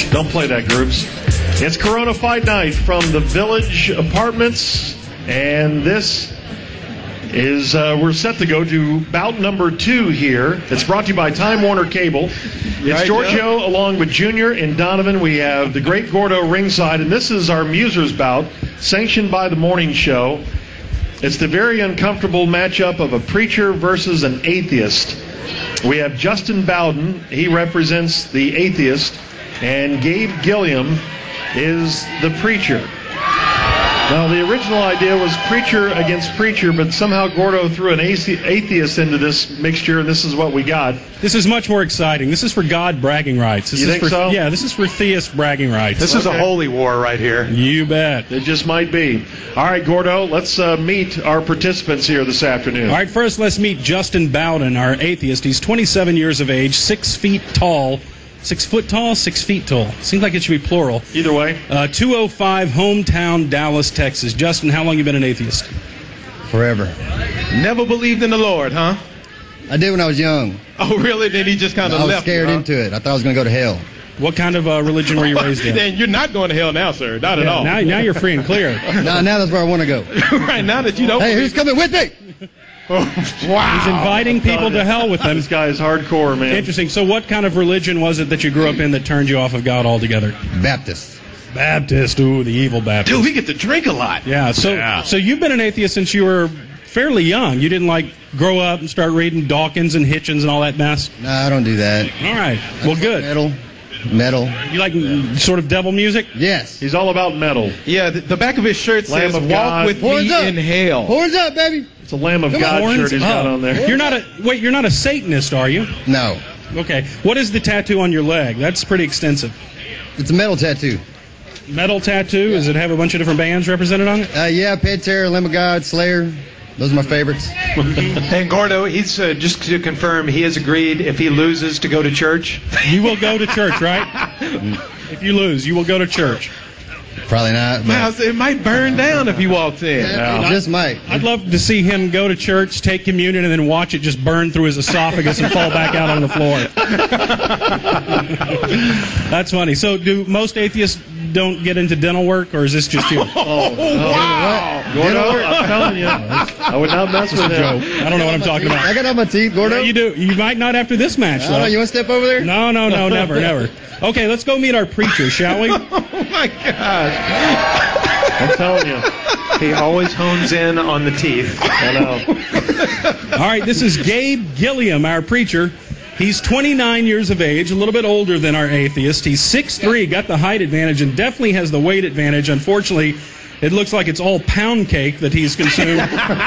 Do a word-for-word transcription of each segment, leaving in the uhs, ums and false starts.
Don't play that, groups. It's Corona Fight Night from the Village Apartments, and this is, uh, we're set to go to bout number two here. It's brought to you by Time Warner Cable. It's right, Giorgio Joe. along with Junior and Donovan. We have the great Gordo ringside, and this is our Musers bout, sanctioned by the morning show. It's the very uncomfortable matchup of a preacher versus an atheist. We have Justin Bowden. He represents the atheist, and Gabe Gilliam is the preacher. Now, the original idea was preacher against preacher, but somehow Gordo threw an atheist into this mixture, and this is what we got. This is much more exciting. This is for God bragging rights. This You is think for, so? Yeah, this is for theist bragging rights. This is a Okay. holy war right here. You bet. It just might be. All right, Gordo, let's uh, meet our participants here this afternoon. All right, first let's meet Justin Bowden, our atheist. He's twenty-seven years of age, six feet tall. Six foot tall, six feet tall. Seems like it should be plural. Either way. Uh, two oh five, hometown, Dallas, Texas. Justin, how long you been an atheist? Forever. Never believed in the Lord, huh? I did when I was young. Oh, really? Then he just kind of I was left scared you, huh? into it. I thought I was going to go to hell. What kind of uh, religion were you raised in? Then you're not going to hell now, sir. Not at Yeah, all. now, now you're free and clear. Now, now that's where I want to go. Right now that you don't. Hey, who's coming with me? Wow. He's inviting people to hell with him. This guy is hardcore, man. Interesting. So what kind of religion was it that you grew up in that turned you off of God altogether? Baptist. Baptist. Ooh, the evil Baptist. Dude, we get to drink a lot. Yeah, so Yeah. so you've been an atheist since you were fairly young. You didn't, like, grow up and start reading Dawkins and Hitchens and all that mess? No, I don't do that. All right. Well, good. Metal. Metal. You like mm, sort of devil music? Yes. He's all about metal. Yeah, the, the back of his shirt Lamb says, of walk God. with Horns me up. in hell. Horns up, baby. It's a Lamb of Come God on. shirt he's got Oh. on there. You're not a wait. You're not a Satanist, are you? No. Okay. What is the tattoo on your leg? That's pretty extensive. It's a metal tattoo. Metal tattoo. Does it have a bunch of different bands represented on it? Uh, yeah, Pet Terror, Lamb of God, Slayer. Those are my favorites. And Gordo, he's uh, just to confirm, he has agreed if he loses to go to church. You will go to church, right? If you lose, you will go to church. Probably not. Wow, But so it might burn down if he walks in. it just might. I'd love to see him go to church, take communion, and then watch it just burn through his esophagus and fall back out on the floor. That's funny. So, do most atheists don't get into dental work, or is this just you? Oh, wow. Gordo, I'm telling you, I would not mess with him. I don't know what I'm talking about. I got all my teeth, Gordo. Yeah, you do. You might not after this match, I don't know, though. you want to step over there? No, no, no, never, never. Okay, let's go meet our preacher, shall we? Oh, my gosh. I'm telling you. He always hones in on the teeth. I know. All right, this is Gabe Gilliam, our preacher. He's twenty-nine years of age, a little bit older than our atheist. He's six three, got the height advantage, and definitely has the weight advantage. Unfortunately, it looks like it's all pound cake that he's consumed.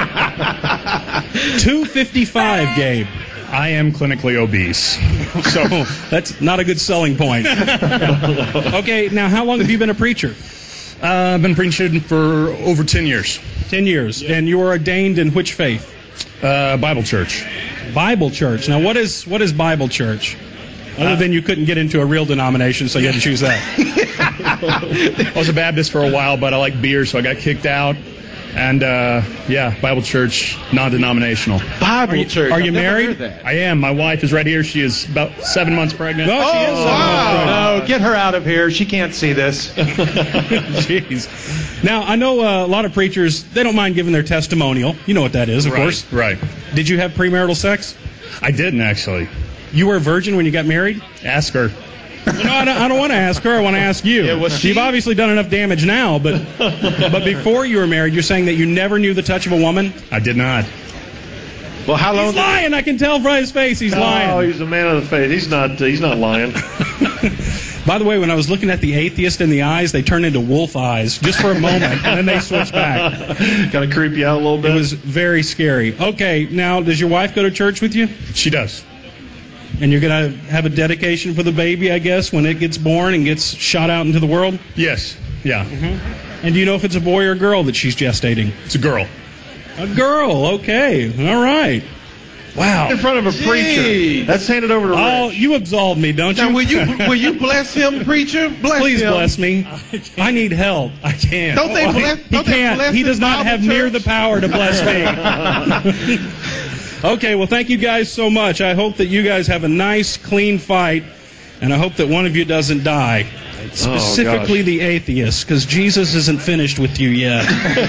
two fifty-five, Gabe. I am clinically obese. So that's not a good selling point. Okay, now how long have you been a preacher? Uh, I've been preaching for over ten years. Ten years. And you were ordained in which faith? Uh, Bible church. Bible church. Now, what is what is Bible church? Other than you couldn't get into a real denomination, so you had to choose that. I was a Baptist for a while, but I like beer, so I got kicked out. And, uh, yeah, Bible church, non-denominational. Bible Are you- church. are you I've never married? heard that. I am. My wife is right here. She is about seven months pregnant. No, she is. Oh, wow. No, get her out of here. She can't see this. Jeez. Now, I know uh, a lot of preachers, they don't mind giving their testimonial. You know what that is, of right, course. Right. Did you have premarital sex? I didn't, actually. You were a virgin when you got married? Ask her. Well, no, I don't, I don't want to ask her. I want to ask you. Yeah, was she- You've obviously done enough damage now, but but before you were married, you're saying that you never knew the touch of a woman? I did not. Well, how long? He's lying. I can tell from his face. He's Oh, lying. he's a man of the faith. He's not. Uh, he's not lying. By the way, when I was looking at the atheist in the eyes, they turned into wolf eyes just for a moment, and then they switched back. Kind of creep you out a little bit. It was very scary. Okay, now, does your wife go to church with you? She does. And you're going to have a dedication for the baby, I guess, when it gets born and gets shot out into the world? Yes. Yeah. And do you know if it's a boy or a girl that she's gestating? It's a girl. A girl, okay. All right. Wow. in front of a preacher. Gee. That's handed over to Oh, Rich. you absolve me, don't you? Now, will you will you bless him, preacher? Bless Please him. bless me. I need help. I can't. Don't they bless- He don't they can't. bless He this does not Bible have near church? the power to bless me. Okay, well, thank you guys so much. I hope that you guys have a nice, clean fight, and I hope that one of you doesn't die. Specifically Oh, the atheist, because Jesus isn't finished with you yet.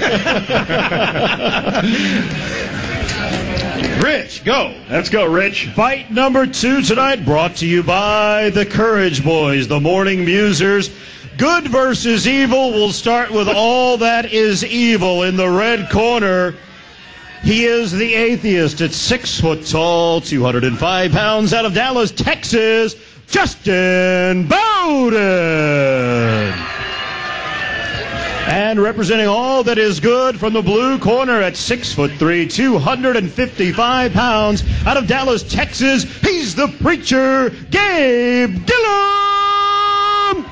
Rich, go. Let's go, Rich. Fight number two tonight brought to you by the Courage Boys, the Morning Musers. Good versus evil. We'll start with all that is evil in the red corner. He is the atheist at six foot tall, two hundred five pounds, out of Dallas, Texas, Justin Bowden. And representing all that is good from the blue corner at six foot three, two hundred fifty-five pounds, out of Dallas, Texas, he's the preacher, Gabe Gillum.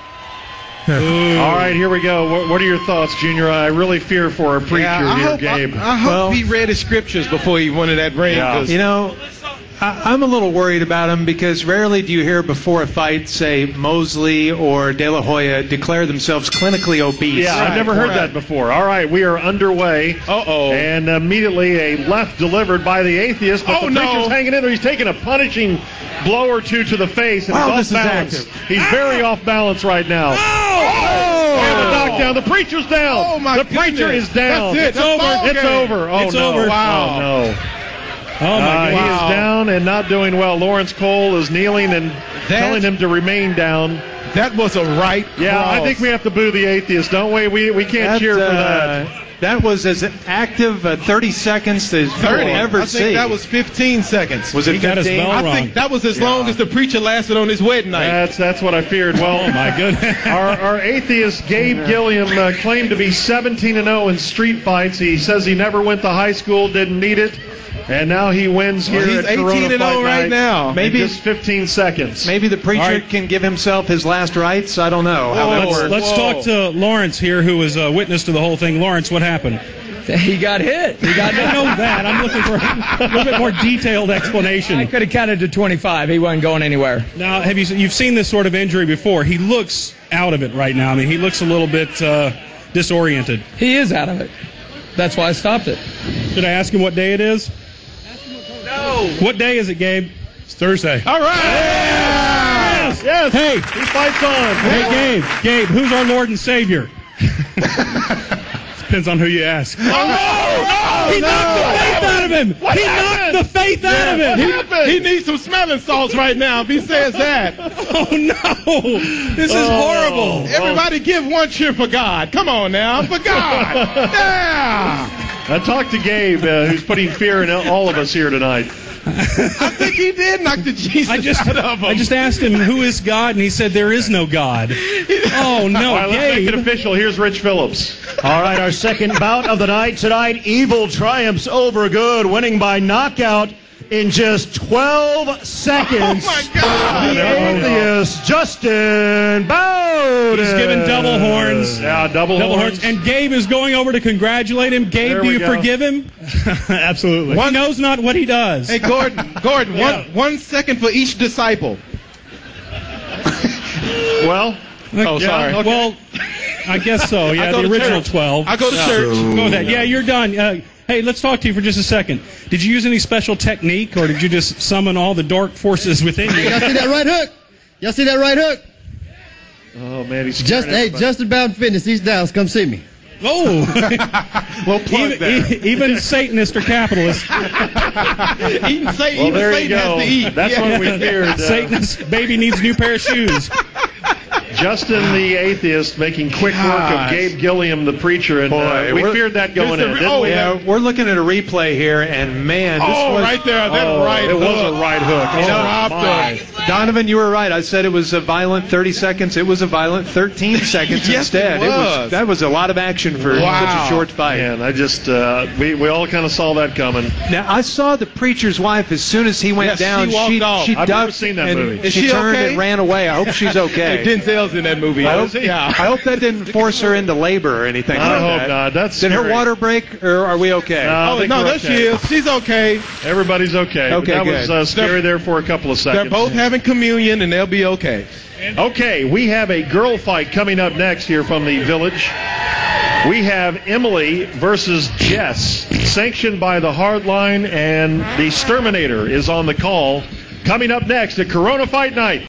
All right, here we go. What, what are your thoughts, Junior? I really fear for our preacher Yeah, I here, hope, Gabe. I, I hope Well- he read his scriptures before he wanted that ring. Yeah. 'cause- You know, I, I'm a little worried about him because rarely do you hear before a fight, say, Mosley or De La Hoya declare themselves clinically obese. Yeah, I've never heard right. that before. All right, we are underway. Uh-oh. And immediately a left delivered by the atheist, but Oh, the no. preacher's hanging in there. He's taking a punishing blow or two to the face, and Wow, he's this off is balance. active. He's very off balance right now. Oh! And the knockdown. The preacher's down. Oh, my the preacher goodness. is down. That's it. It's That's over. ball It's game. over. Oh, It's no. over. Wow. Oh, no. Oh, my Uh, God. he is down and not doing well. Lawrence Cole is kneeling and That- telling him to remain down. That was a right Yeah, I cross. think we have to boo the atheist, don't we? We we can't That, cheer for uh, that. That was as active uh, thirty seconds as thirty. you'll ever I think see. that was fifteen seconds. Was it He got his fifteen? bell I wrong. think that was as long as the preacher lasted on his wedding night. That's that's what I feared. Well, Oh, my goodness. our, our atheist Gabe Gilliam uh, claimed to be seventeen and oh in street fights. He says he never went to high school, didn't need it, and now he wins here Well, he's at Corona eighteen and Fight oh right Night now. in Maybe- just fifteen seconds. Maybe the preacher All right. can give himself his last rites. I don't know how that Let's, works. let's Whoa. talk to Lawrence here, who was a witness to the whole thing. Lawrence, what happened? He got hit. He got I know that. I'm looking for a little bit more detailed I explanation. could have counted to twenty-five. He wasn't going anywhere. Now, have you you've seen this sort of injury before? He looks out of it right now. I mean, he looks a little bit uh, disoriented. He is out of it. That's why I stopped it. Should I ask him what day it is? No. What day is it, Gabe? It's Thursday. All right. Yes, yes. Hey, He fights on. hey, Gabe, Gabe, who's our Lord and Savior? Depends on who you ask. He knocked the faith out of him. He knocked the faith out of him. He, he needs some smelling salts right now if he says that. Oh no! This is horrible. Everybody give one cheer for God. Come on now. For God. Yeah. I talked to Gabe, uh, who's putting fear in all of us here tonight. I think he did knock the Jesus I just, out of him. I just asked him who is God, and he said there is no God. Oh no, All right, let's make it Gabe! official. Here's Rich Phillips. All right, our second bout of the night tonight. Evil triumphs over good, winning by knockout in just twelve seconds. Oh, my God. The atheist, Justin Bowden. He's giving double horns. Yeah, double, Double horns. horns. And Gabe is going over to congratulate him. Gabe, There do we you go. forgive him? Absolutely. He knows not what he does. Hey, Gordon, Gordon, Yeah. one, one second for each disciple. Well, Oh, yeah, sorry. okay. Well, I guess so. Yeah, I go the to original church. twelve. I go to church. Go with that. Yeah, you're done. Uh, hey, let's talk to you for just a second. Did you use any special technique, or did you just summon all the dark forces within you? Y'all see that right hook? Y'all see that right hook? Oh man, he's Just scaring hey, everybody. Justin Bowden Fitness, East Dallas, come see me. Oh, Well, plug even, that. e- even Satanists or capitalists. Eating Satan, Well, even there Satan you go. has to eat. That's Yeah. what we feared. Uh, Satanist baby needs new pair of shoes. Justin the atheist making quick work of Gosh. Gabe Gilliam the preacher, and Boy, uh, we we're- feared that going Here's in, the- didn't oh, we? Yeah, we're looking at a replay here, and man, this Oh, was right there. That Oh, right it was hook. a right hook. You Oh, know, dropped my. him. Donovan, you were right. I said it was a violent thirty seconds. It was a violent thirteen seconds Yes, instead. it was. That was a lot of action for Wow. such a short fight. Man, I just uh, we we all kind of saw that coming. Now I saw the preacher's wife as soon as he went Yes, she down. walked off. she I've ducked never seen that and movie. Is she, she turned okay? and ran away. I hope she's okay. Hey, Denzel's in that movie. I huh? hope, Yeah. I hope that didn't force her into labor or anything I like hope that. not. That's Did her scary. water break, or are we okay? No, I Oh, think no, we're there okay. she is. She's okay. Everybody's okay. But Okay, that good. was uh, scary They're- there for a couple of seconds. They're both having communion, and they'll be okay. Okay, we have a girl fight coming up next here from the village. We have Emily versus Jess, sanctioned by the Hardline, and the Sturminator is on the call. Coming up next at Corona Fight Night.